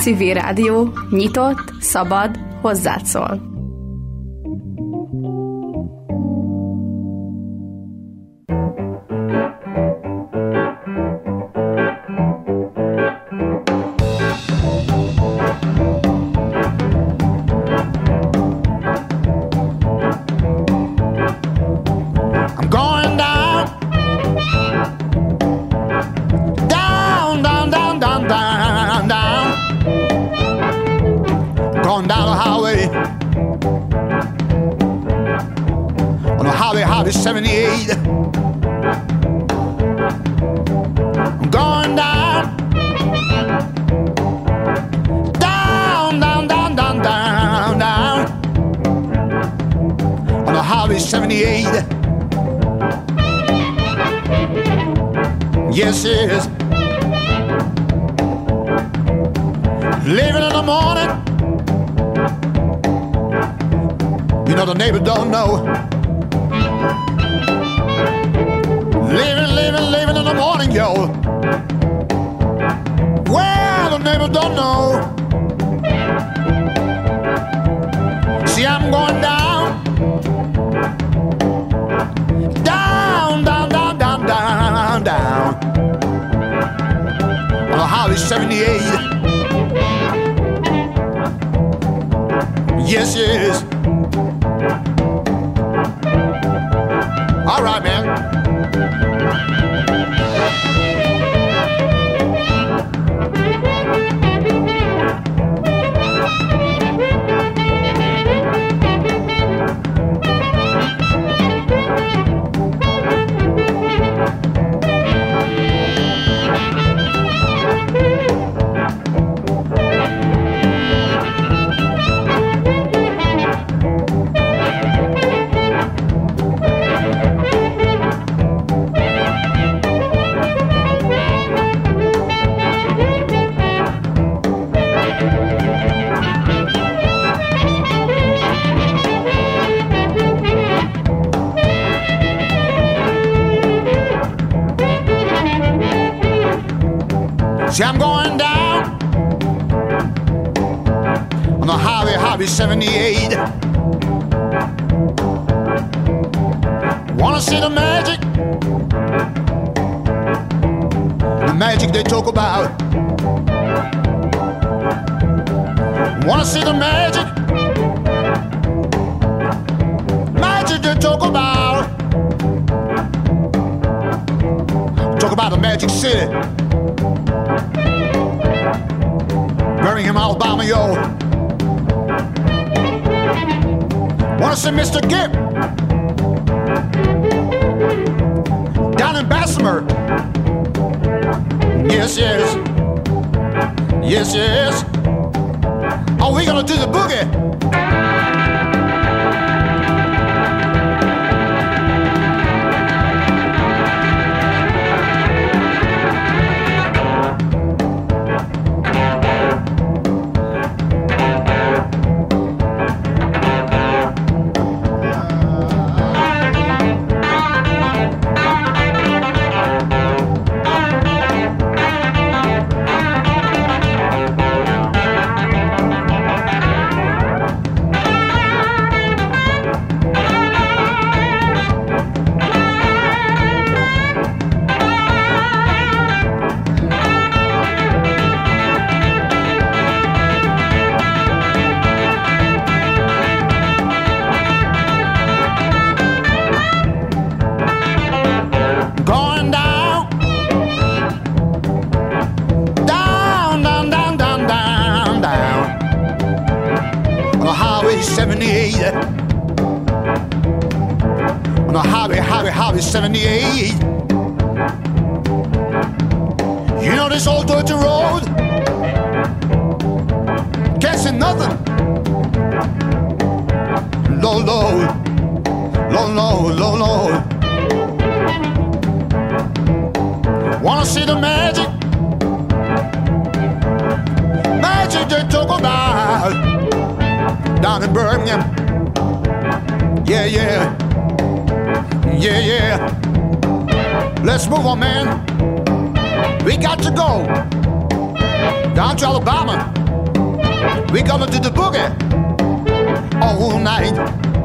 Civil Rádió, nyitott, szabad, hozzád szól. Highway 78. I'm going down, down, down, down, down, down, down on the Highway 78. Yes, yes. Leaving in the morning, you know the neighbors don't know. Leaving in the morning, yo. Well, the neighbors don't know. See, I'm going down, down, down, down, down, down, down on the Highway 78. Yes, yes. All right, man. See, I'm going down on the Highway 78. Wanna see the magic they talk about. Wanna see the magic they talk about. Talk about the Magic City, Birmingham, Alabama, yo. Wanna see Mr. Gibb down in Bessemer. Yes, yes. Yes, yes. Oh, we gonna do the boogie. On the Highway 78. You know this old dirty road, can't see nothing. Low, low, low, low, low, low. Wanna see the magic they talk about down in Birmingham. Yeah, yeah, yeah, yeah. Let's move on, man. We got to go down to Alabama. We're gonna do the boogie all night.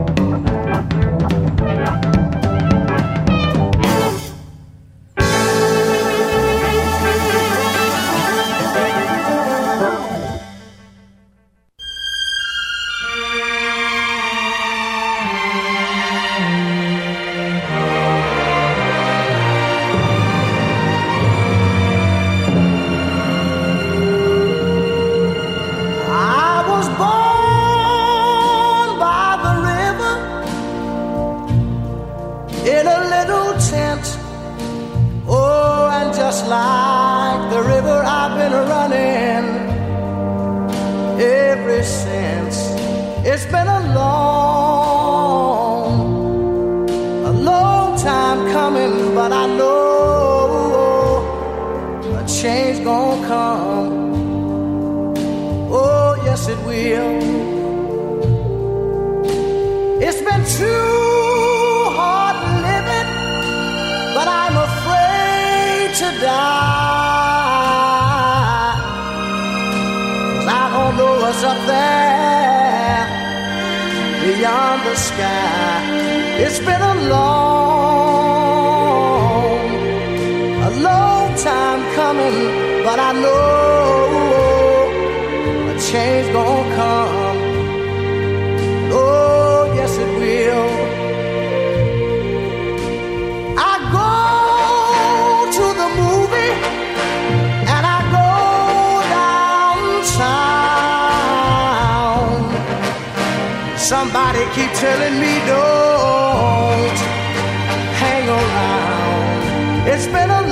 Somebody keep telling me don't hang around. It's been a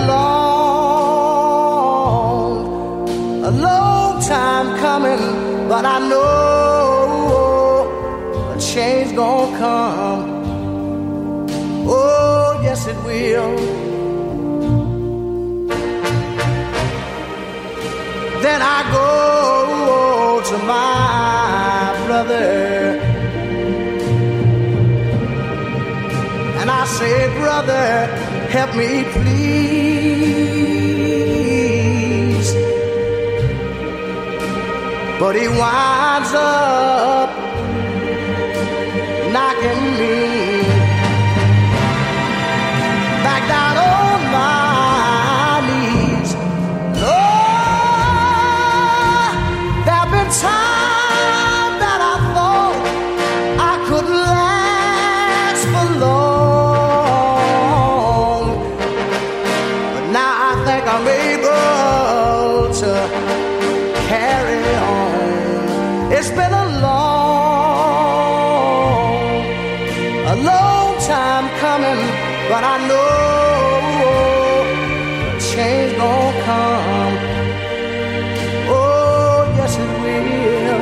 long time coming, but I know a change gonna come. Oh, yes it will. Then I go to my brother and I say, brother, help me please. But he winds up knocking me back down on my knees. Lord, there have been times that I thought I couldn't last for long, but now I think I'm able to carry on. It's been a long time coming, but I know change gon' come. Oh, yes it will.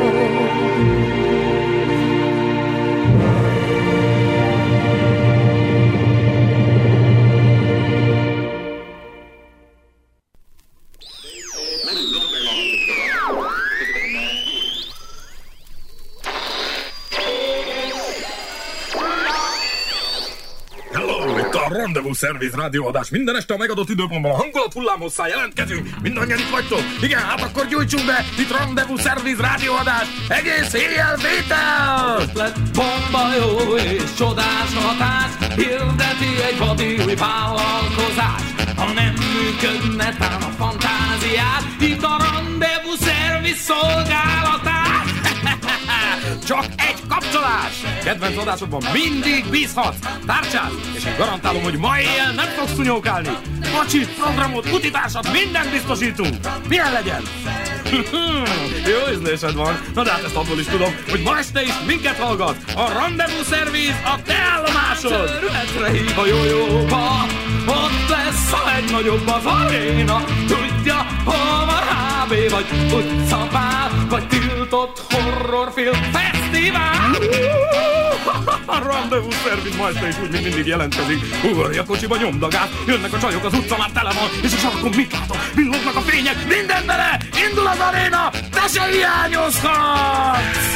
Rendezvous Service rádióadás. Minden este a megadott időpontban a hangulat hullámosszá jelentkezünk. Mindannyian itt vagytok. Igen, hát akkor gyújtsunk be. Itt Rendezvous Service rádióadás. Egész éjjel vétel! Ötlet, bomba jó és csodás hatás. Hirdeti egy vadi új vállalkozás. Ha nem működne tán a fantáziát, itt a Rendezvous Service szolgálatás. Csak egy kapcsolás! Kedvenc adásodban mindig bízhatsz! Tárcsát! És én garantálom, hogy ma éjjel nem fogsz tunyókálni! Kocsit, programot, utitársat, mindent biztosítunk! Milyen legyen? Jó ízlésed van! Na de hát ezt abból is tudom, hogy ma este is minket hallgat! A Rendezvous Service a te állomásod! Területre hív a jójóba, ott lesz a legnagyobb az aréna. Tudja, hol van HB, vagy utcapál, vagy tiltott horrorfilm fesztivál. A Rendezvous Service ma este is úgy, mint mindig jelentkezik. Ugorj a kocsiba, nyomd a gázt, jönnek a csajok, az utca már tele van, és a sarkon mit látok? Villognak a fények, minden bele! Indul az aréna, te se hiányozhatsz!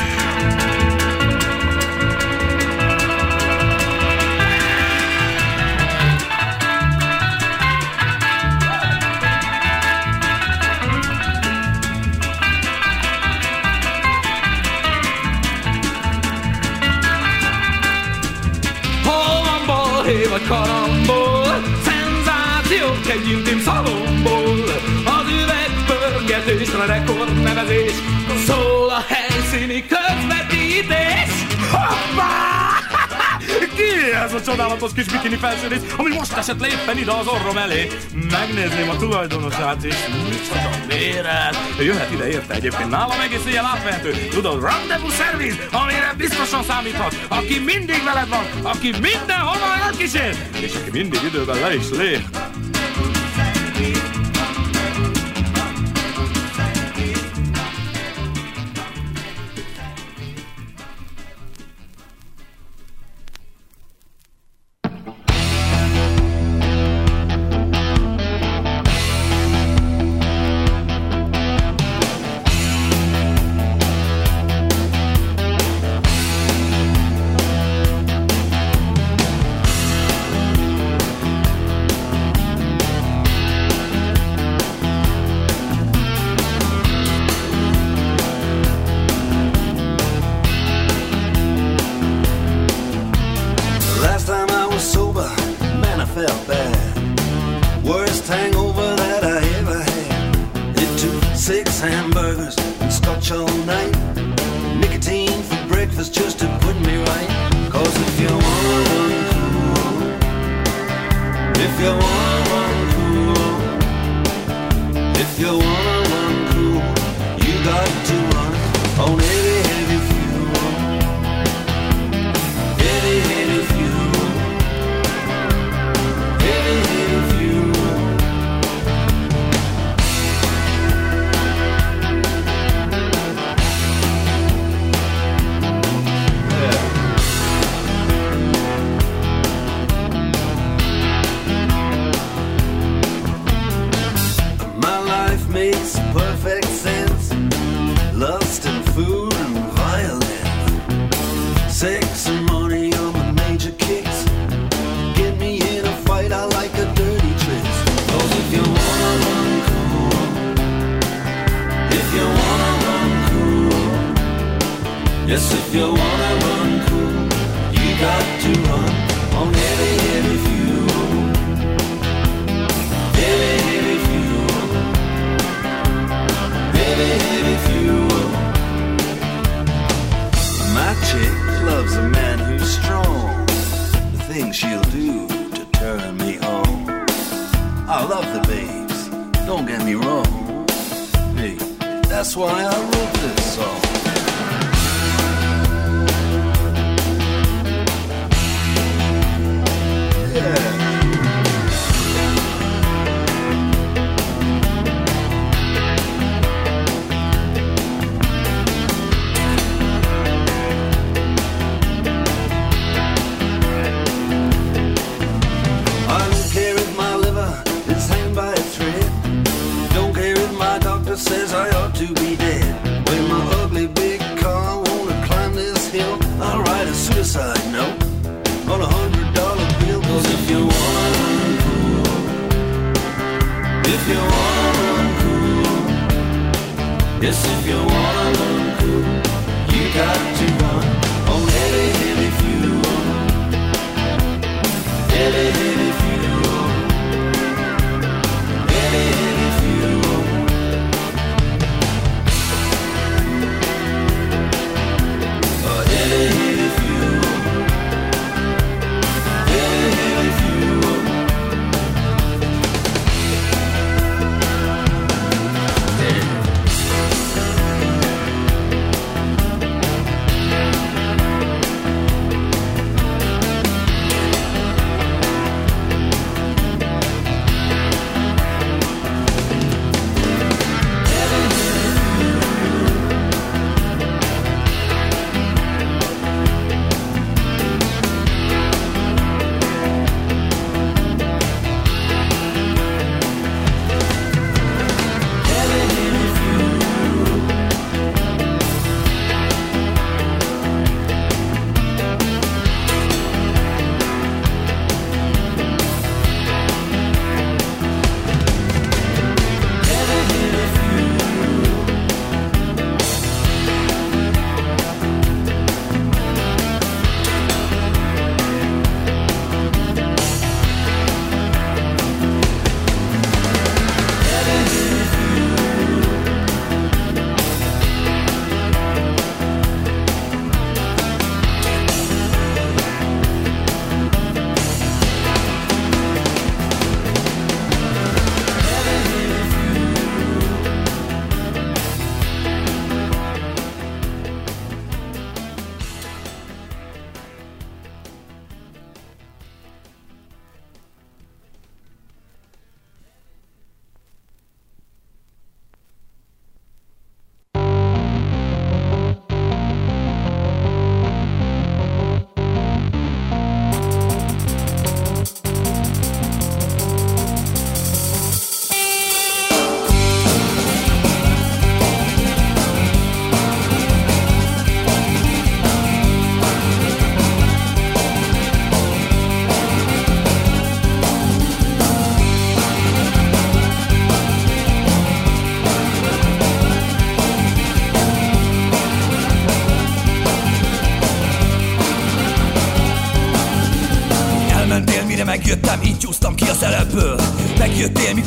egy intim szalomból. Az üvegpörgetésre rekordnevezés, szól a helyszíni közvetítés. Hoppá! Ki ez a csodálatos kis bikini felsőrész, ami most esett le éppen ide az orrom elé? Megnézném a tulajdonosát is. Micsoda méret! Jöhet ide érte egyébként, nálam egész ilyen átvehető. Tudod, rendezvous szerviz, amire biztosan számíthat. Aki mindig veled van, aki mindenhova elkísér, és aki mindig időben le is lép.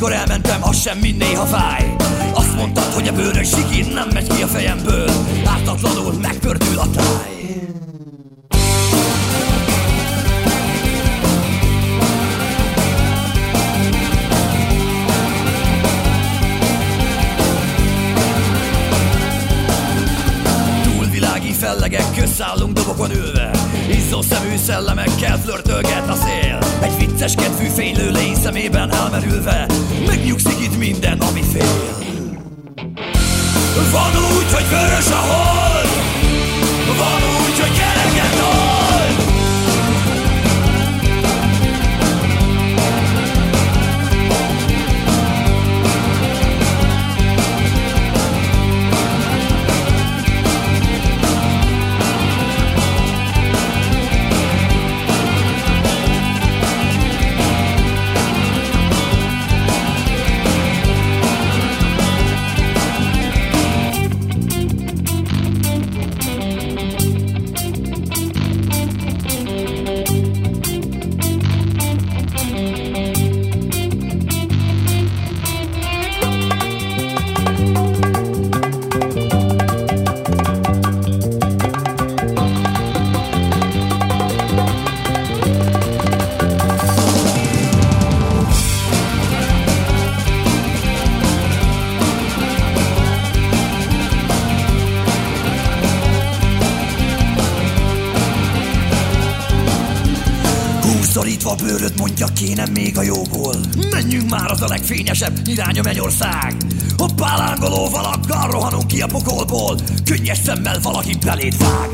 amikor elmentem, az sem mind néha fáj. Azt mondtad, hogy a bőrös zsigin nem megy ki a fejemből, ártatlanul megpördül a táj. Túlvilági fellegek közszállunk dobokon ülve, izzó szemű szellemekkel flörtölget a szél. Egy vicces kedvű fénylő lény szemében elmerülve megnyugszik itt minden, ami fél. Van úgy, hogy vörös a hold, van úgy, hogy kereket old. Szorítva bőröd, mondja, kéne még a jóból. Menjünk már, az a legfényesebb irány a mennyország. Hoppá, lángoló valakkal rohanunk ki a pokolból, könnyes szemmel valaki beléd vág.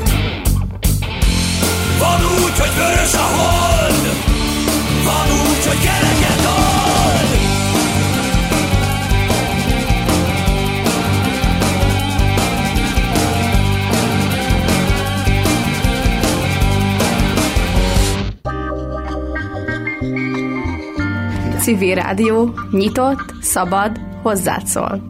Van úgy, hogy vörös a hold, van úgy, hogy kereket old. Civil Rádió, nyitott, szabad, hozzád szól.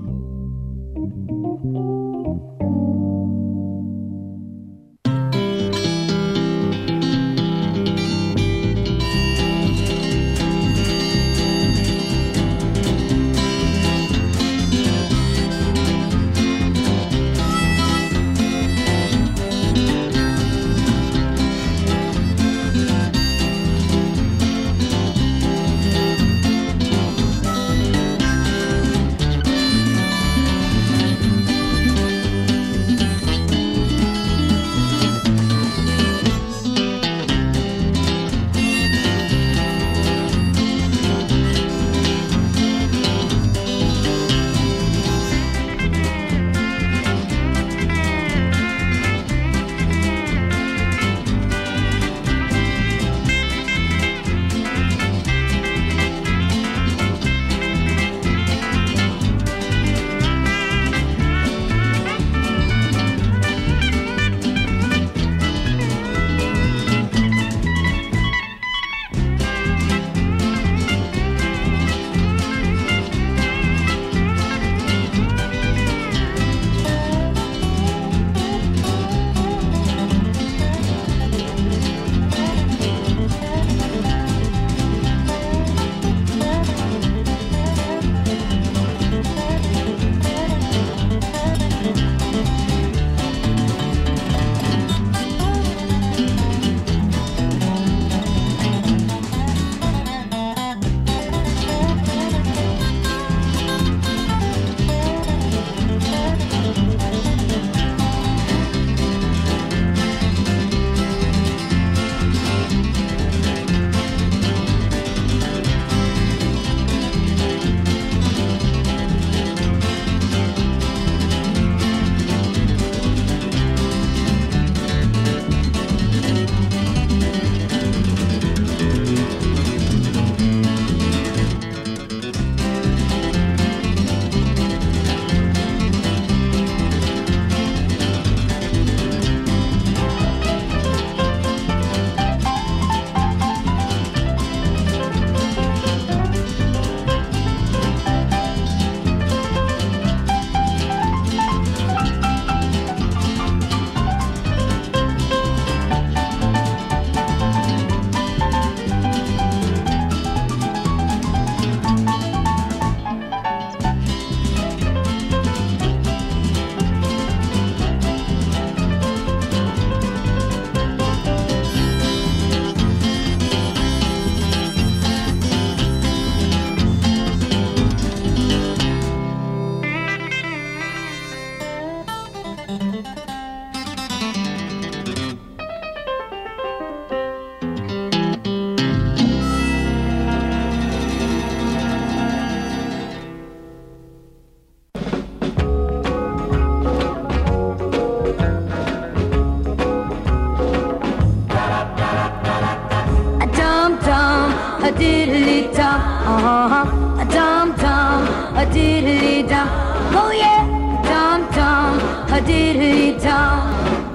diddly dum. Oh yeah, dum dum, a diddly dum.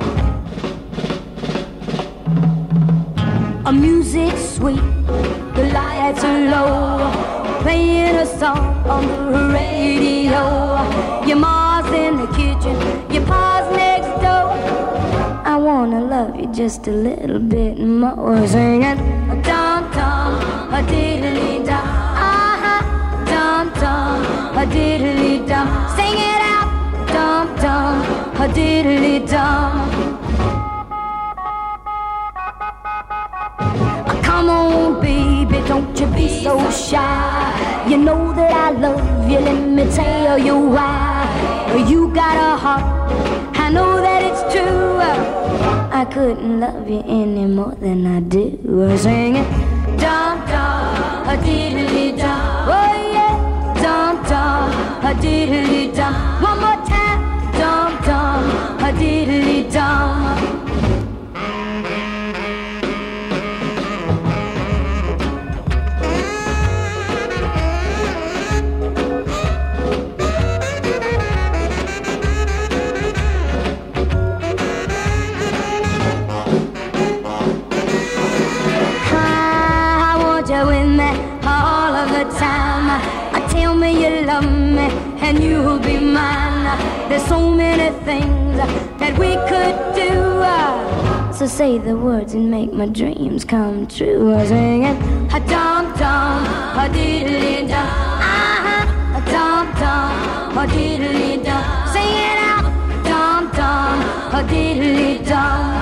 A music sweet, the lights are low, playing a song on the radio. Your ma's in the kitchen, your pa's next door. I wanna love you just a little bit more. Singing a dum dum, a diddly dum. Dum dum, a diddly dum. Sing it out, dum dum, a diddly dum. Come on, baby, don't you be so shy. You know that I love you, let me tell you why. You got a heart, I know that it's true. I couldn't love you any more than I do. Sing it, dum dum, a diddly dum. Oh yeah, dum dum, a diddly dum. One more time, dum dum, a diddly dum. Tell me you love me and you'll be mine. There's so many things that we could do. So say the words and make my dreams come true. Sing it, a dum dum, a diddly dum. A dum dum, a diddly dum. Sing it out, dum dum, a diddly dum.